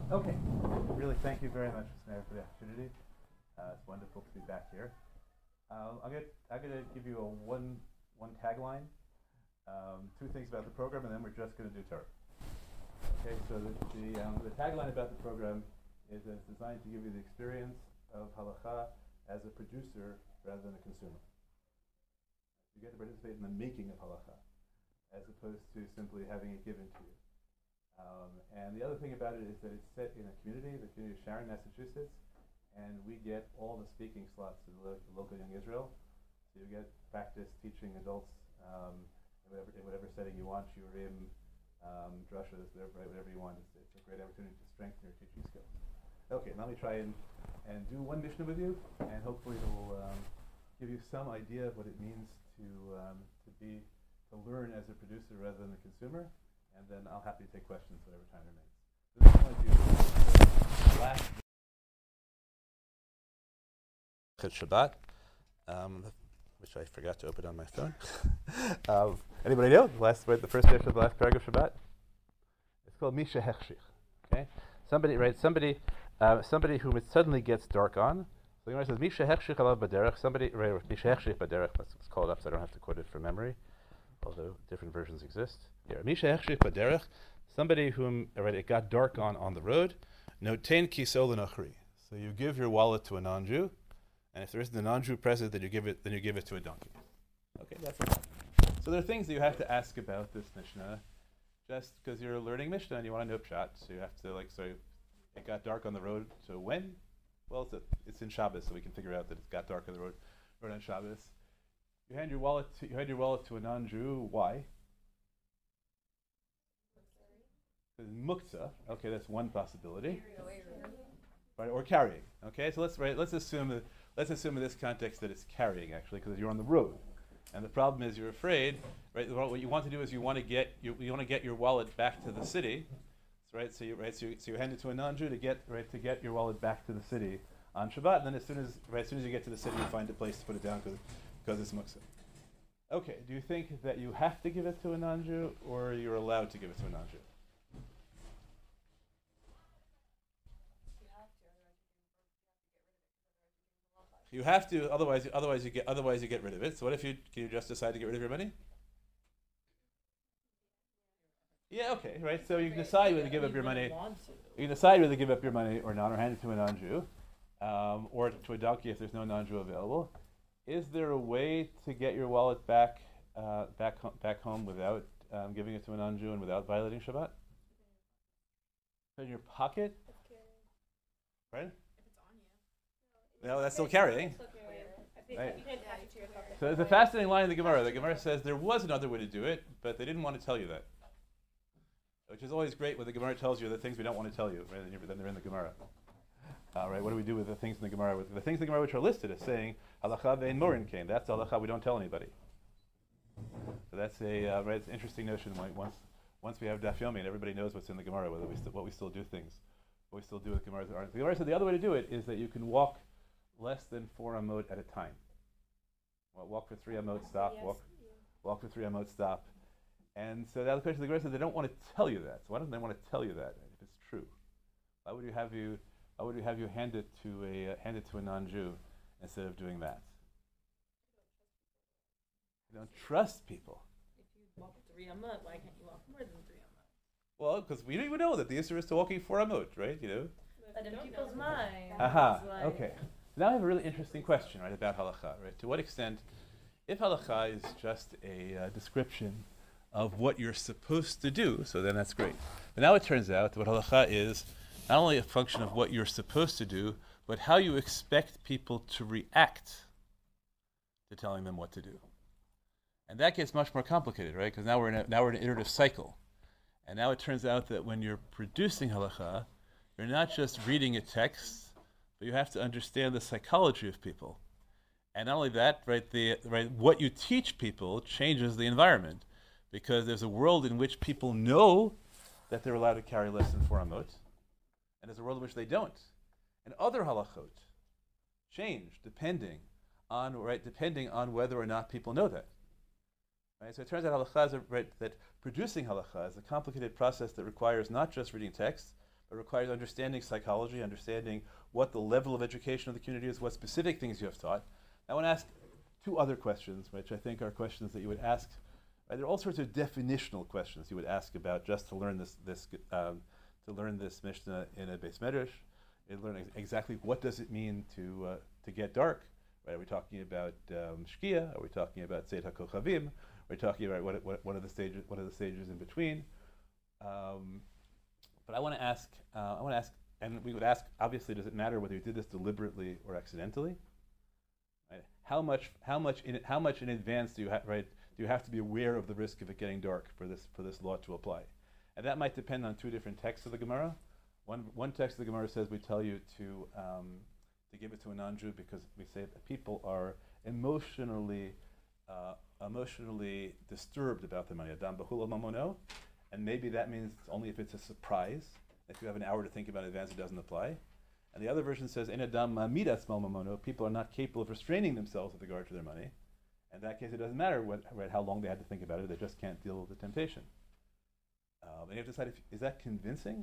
Okay. Really, thank you very much, Snare, for the opportunity. It's wonderful to be back here. I'm gonna give you a one tagline, two things about the program, and then we're just gonna do Torah. Okay. So the tagline about the program is that it's designed to give you the experience of halacha as a producer rather than a consumer. You get to participate in the making of halacha, as opposed to simply having it given to you. And the other thing about it is that it's set in a community, the community of Sharon, Massachusetts, and we get all the speaking slots in local Young Israel. So you get practice teaching adults in whatever setting you want, shiurim, drushas, whatever you want. It's a great opportunity to strengthen your teaching skills. Okay, let me try and do one Mishnah with you, and hopefully it will give you some idea of what it means to learn as a producer rather than a consumer. And then I'll happily take questions whatever time remains. This is going to be last Shabbat, which I forgot to open on my phone. Anybody know the first day of the last paragraph of Shabbat? It's called Misha Hechshich. Okay, somebody whom it suddenly gets dark on. So the Gemara says Misha Hechshich alav baderech. Misha Hechshich baderech. Let's call it up so I don't have to quote it from memory, although different versions exist. Here, Misha Hechshich baderech, somebody whom it got dark on the road. Notein kiso l'nochri. So you give your wallet to a non-Jew, and if there isn't a non-Jew present, then you give it to a donkey. Okay, that's it. So there are things that you have to ask about this Mishnah, just because you're learning Mishnah and you want to know pshat. So you have to it got dark on the road. So when? Well, it's in Shabbos, so we can figure out that it got dark on the road on Shabbos. You hand your wallet to a non-Jew. Why? Muktzah. Okay, that's one possibility. Right, or carrying. Okay, so let's assume in this context that it's carrying actually, because you're on the road, and the problem is you're afraid. Right, what you want to do is you want to get your wallet back to the city. Right, so you hand it to a non-Jew to get your wallet back to the city on Shabbat. And then as soon as you get to the city, you find a place to put it down because it's muktzah. Okay, do you think that you have to give it to a non-Jew, or you're allowed to give it to a non-Jew? You have to, otherwise you get rid of it. So what if can you just decide to get rid of your money? Yeah, okay, right. So you can decide whether to give up your money. You can decide whether to give up your money or not, or hand it to a non-Jew, or to a donkey if there's no non-Jew available. Is there a way to get your wallet back home without giving it to a non-Jew and without violating Shabbat? In your pocket, right? No, that's still carrying. Right. So there's a fascinating line in the Gemara. The Gemara says there was another way to do it, but they didn't want to tell you that. Which is always great when the Gemara tells you the things we don't want to tell you, right? Then they're in the Gemara. Right? What do we do with the things in the Gemara? The things in the Gemara which are listed as saying halacha ve'en morin kain. That's the halacha we don't tell anybody. So that's it's an interesting notion. Once we have Daf Yomi and everybody knows what's in the Gemara, what we still do things, what we still do with Gemaras aren't. The Gemara said the other way to do it is that you can walk less than 4 amot at a time. Walk for 3 amot, stop. Yes. Walk for 3 amot, stop. And so the other question, the Gemara said they don't want to tell you that. So why don't they want to tell you that if it's true? Why would you have you hand it to a non-Jew instead of doing that? You don't trust people. If you walk 3 amot, why can't you walk more than 3 amot? Well, because we don't even know that the issue is to walking 4 amot, right? You know. But in people's minds. Aha. Okay. Now I have a really interesting question, right, about halacha. Right? To what extent, if halacha is just a description of what you're supposed to do, so then that's great. But now it turns out that what halacha is not only a function of what you're supposed to do, but how you expect people to react to telling them what to do. And that gets much more complicated, right? Because now we're in an iterative cycle. And now it turns out that when you're producing halacha, you're not just reading a text, but you have to understand the psychology of people. And not only that, what you teach people changes the environment, because there's a world in which people know that they're allowed to carry less than 4 amot, and there's a world in which they don't. And other halachot change depending on whether or not people know that. Right? So it turns out that producing halacha is a complicated process that requires not just reading text, but requires understanding psychology, understanding what the level of education of the community is, what specific things you have taught. I want to ask two other questions, which I think are questions that you would ask. There are all sorts of definitional questions you would ask about just to learn this Mishnah in a Beis Medrash. And learn exactly what does it mean to get dark. Right? Are we talking about Shkia? Are we talking about Tzeit HaKochavim? Are we talking about what are the stages? What are the stages in between? But I want to ask, and we would ask. Obviously, does it matter whether you did this deliberately or accidentally? Right? How much in advance do you do you have to be aware of the risk of it getting dark for this law to apply? And that might depend on two different texts of the Gemara. One text of the Gemara says we tell you to give it to a non-Jew because we say that people are emotionally disturbed about the money. Adam b'hula mamono, and maybe that means only if it's a surprise. If you have an hour to think about it in advance, it doesn't apply. And the other version says en adam midas mamono. People are not capable of restraining themselves with regard to their money. In that case, it doesn't matter how long they had to think about it. They just can't deal with the temptation. And you have to decide, is that convincing?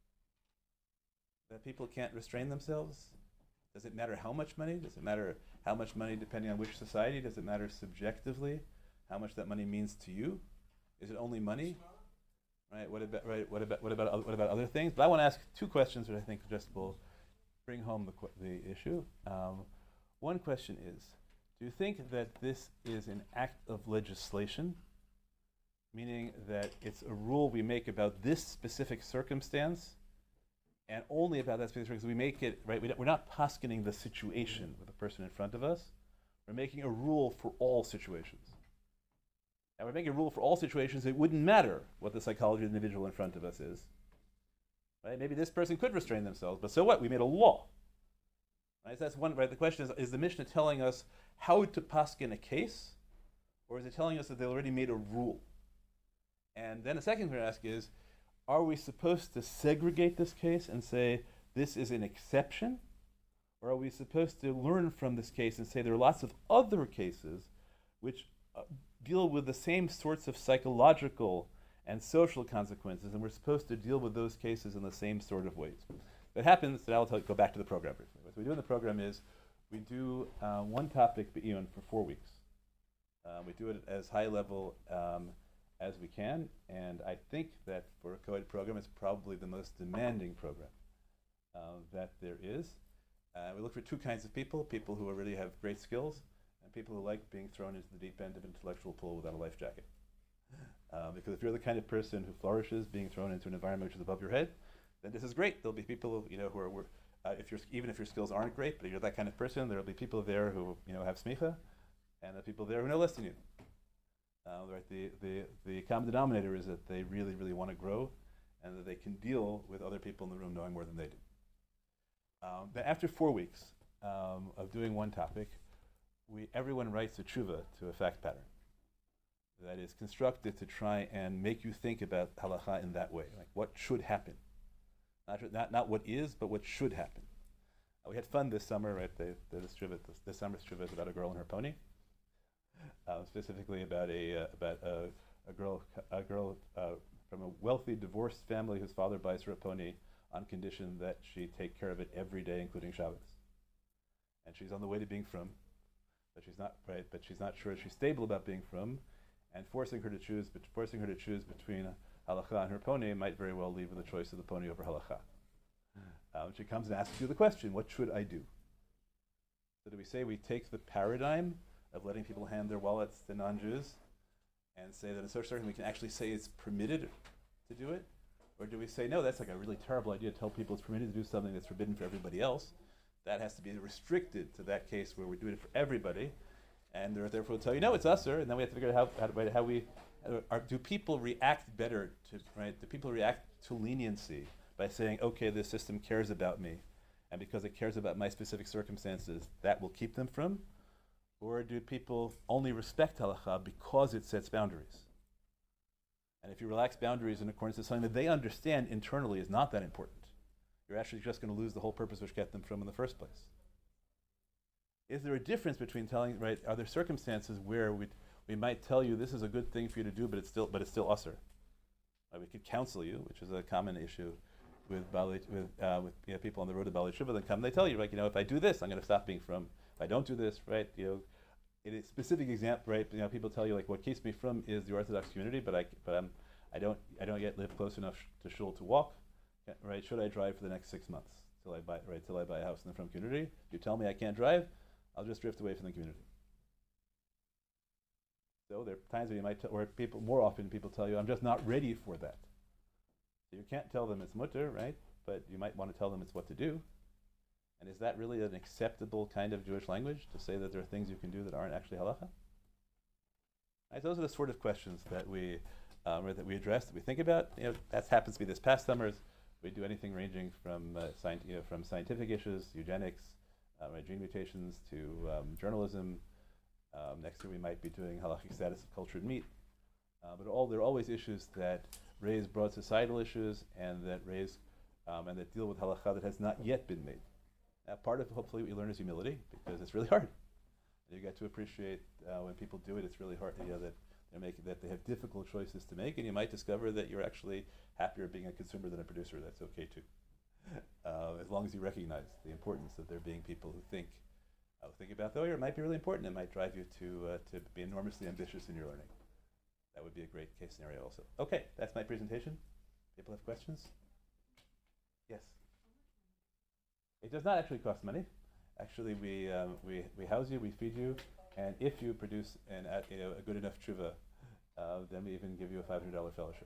That people can't restrain themselves? Does it matter how much money? Does it matter how much money depending on which society? Does it matter subjectively how much that money means to you? Is it only money? Right. What about other things? But I want to ask two questions that I think just will bring home the issue. One question is, do you think that this is an act of legislation, meaning that it's a rule we make about this specific circumstance, and only about that specific circumstance? We make it, right, we're not poskening the situation with the person in front of us. We're making a rule for all situations. And we're making a rule for all situations. It wouldn't matter what the psychology of the individual in front of us is. Right? Maybe this person could restrain themselves, but so what? We made a law. Right? So that's one, right? The question is the Mishnah telling us how to paskin a case, or is it telling us that they already made a rule? And then the second thing to ask is, are we supposed to segregate this case and say this is an exception? Or are we supposed to learn from this case and say there are lots of other cases which deal with the same sorts of psychological and social consequences, and we're supposed to deal with those cases in the same sort of ways? That happens, and I'll go back to the program briefly. What we do in the program is we do one topic be'iyun for 4 weeks. We do it as high level as we can, and I think that for a co-ed program, it's probably the most demanding program that there is. We look for two kinds of people who really have great skills, and people who like being thrown into the deep end of an intellectual pool without a life jacket. Because if you're the kind of person who flourishes being thrown into an environment which is above your head, then this is great. There'll be people who are even if your skills aren't great, but you're that kind of person, there'll be people there who have smicha, and the people there who know less than you. Right? The common denominator is that they really, really want to grow, and that they can deal with other people in the room knowing more than they do. Then after 4 weeks of doing one topic, everyone writes a tshuva to a fact pattern that is constructed to try and make you think about halacha in that way, like what should happen. Not what is, but what should happen. We had fun this summer, right? This summer's tshuva is about a girl and her pony. Specifically about a girl from a wealthy divorced family whose father buys her a pony on condition that she take care of it every day, including Shabbos. And she's on the way to being frum, but she's not right. But she's not sure she's stable about being frum, and forcing her to choose between halacha and her pony might very well leave with the choice of the pony over halacha. She comes and asks you the question: what should I do? So do we say we take the paradigm of letting people hand their wallets to non-Jews and say that in such certain we can actually say it's permitted to do it? Or do we say, no, that's like a really terrible idea to tell people it's permitted to do something that's forbidden for everybody else? That has to be restricted to that case where we're doing it for everybody. And therefore we'll tell you, no, it's usher, and then we have to figure out how we, do people react better to, right? Do people react to leniency by saying, okay, this system cares about me, and because it cares about my specific circumstances, that will keep them from? Or do people only respect halacha because it sets boundaries? And if you relax boundaries in accordance with something that they understand internally is not that important, you're actually just going to lose the whole purpose which kept them from in the first place. Is there a difference between telling, right, are there circumstances where we might tell you this is a good thing for you to do, but it's still usher? We could counsel you, which is a common issue people on the road to Bali Shiva, then come. They tell you, like, if I do this, I'm going to stop being from. If I don't do this, right, in a specific example, right, people tell you, like, what keeps me from is the Orthodox community, but I don't yet live close enough to shul to walk, right? Should I drive for the next 6 months till I buy a house in the Frum community? If you tell me I can't drive, I'll just drift away from the community. So there are times where more often people tell you, I'm just not ready for that. So you can't tell them it's mutter, right? But you might want to tell them it's what to do. And is that really an acceptable kind of Jewish language, to say that there are things you can do that aren't actually halacha? Right, those are the sort of questions that we address, that we think about. That happens to be this past summers. We do anything ranging from scientific issues, eugenics, gene mutations, to journalism. Next year we might be doing halachic status of cultured meat. But there are always issues that raise broad societal issues and that deal with halacha that has not yet been made. Now, part of hopefully what you learn is humility, because it's really hard. You get to appreciate when people do it. It's really hard, that they have difficult choices to make, and you might discover that you're actually happier being a consumer than a producer. That's okay too, as long as you recognize the importance of there being people who think about that. Or it might be really important. It might drive you to be enormously ambitious in your learning. That would be a great case scenario also. Okay, that's my presentation. People have questions? Yes. It does not actually cost money. Actually, we house you, we feed you, and if you produce a good enough tshuva, then we even give you a $500 fellowship.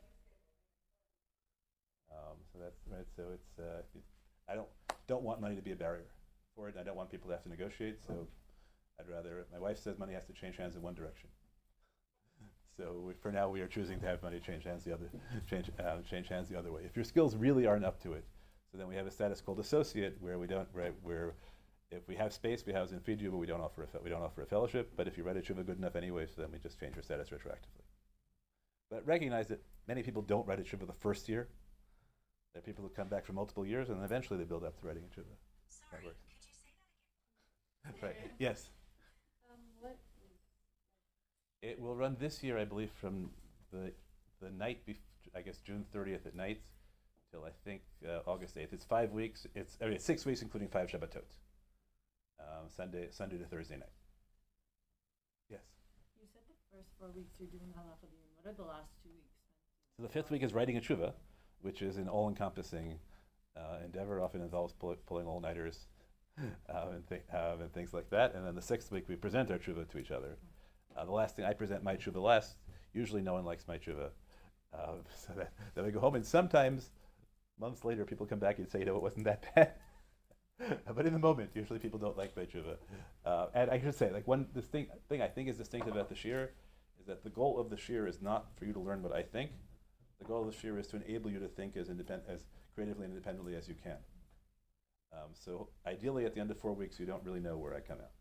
So that's right. So it's I don't want money to be a barrier for it. I don't want people to have to negotiate. So I'd rather. My wife says money has to change hands in one direction. So for now, we are choosing to have money change hands the other way. If your skills really aren't up to it, so then we have a status called associate, where we don't where if we have space, we house and feed you, but we don't offer a fellowship. But if you write a tshuva good enough anyway, so then we just change your status retroactively. But recognize that many people don't write a tshuva the first year. There are people who come back for multiple years, and then eventually they build up to writing a tshuva. Sorry, that works. could you say that again? Right. Yes. What? It will run this year, I believe, from the night, I guess June 30th at night, till I think August 8th. It's 5 weeks. It's 6 weeks, including 5 Shabbatot. Sunday to Thursday night. Yes. You said the first 4 weeks you're doing halacha dinim. What are the last 2 weeks? So the 5th week is writing a tshuva, which is an all-encompassing endeavor. Often involves pulling all-nighters and things like that. And then the 6th week we present our tshuva to each other. The last thing, I present my tshuva last. Usually no one likes my tshuva. So then we go home, and sometimes months later people come back and say, it wasn't that bad. But in the moment, usually people don't like my tshuva. And I should say, this thing I think is distinctive about the shir is that the goal of the shir is not for you to learn what I think. The goal of the shir is to enable you to think as creatively and independently as you can. So ideally, at the end of 4 weeks, you don't really know where I come out.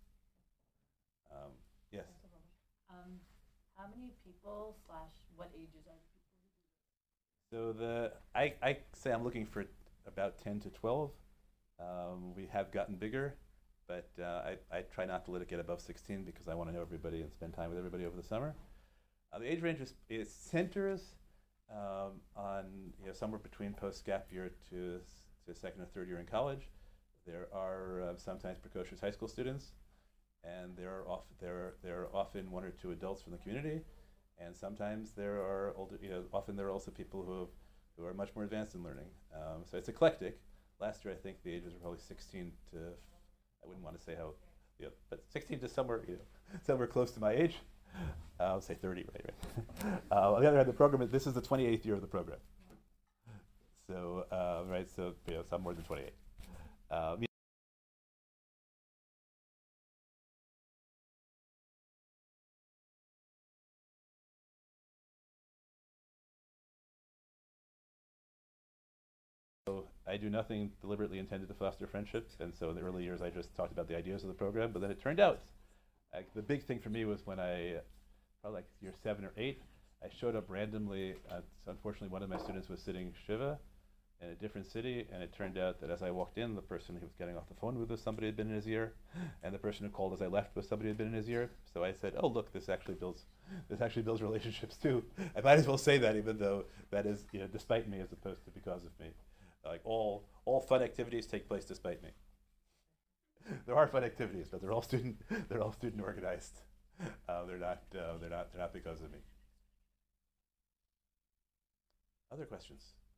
Yes. How many people / what ages are the people? So I say I'm looking for about 10 to 12. We have gotten bigger, but I try not to let it get above 16 because I want to know everybody and spend time with everybody over the summer. The age range is centers on somewhere between post-gap year to second or third year in college. There are sometimes precocious high school students, and there are often 1 or 2 adults from the community, and sometimes there are older. Often there are also people who are much more advanced in learning. So it's eclectic. Last year, I think the ages were probably 16 to, I wouldn't want to say how, but 16 to somewhere close to my age. I'll say 30, right? On the other hand, the program, this is the 28th year of the program. So, some more than 28. So I do nothing deliberately intended to foster friendships, and so in the early years I just talked about the ideas of the program, but then it turned out, the big thing for me was when probably like year 7 or 8, I showed up randomly. So unfortunately, one of my students was sitting Shiva in a different city, and it turned out that as I walked in, the person he was getting off the phone with was somebody who had been in his ear, and the person who called as I left was somebody who had been in his ear. So I said, "Oh, look, this actually builds relationships too." I might as well say that, even though that is despite me as opposed to because of me. Like all fun activities take place despite me. There are fun activities, but they're all student organized. They're not because of me. Other questions?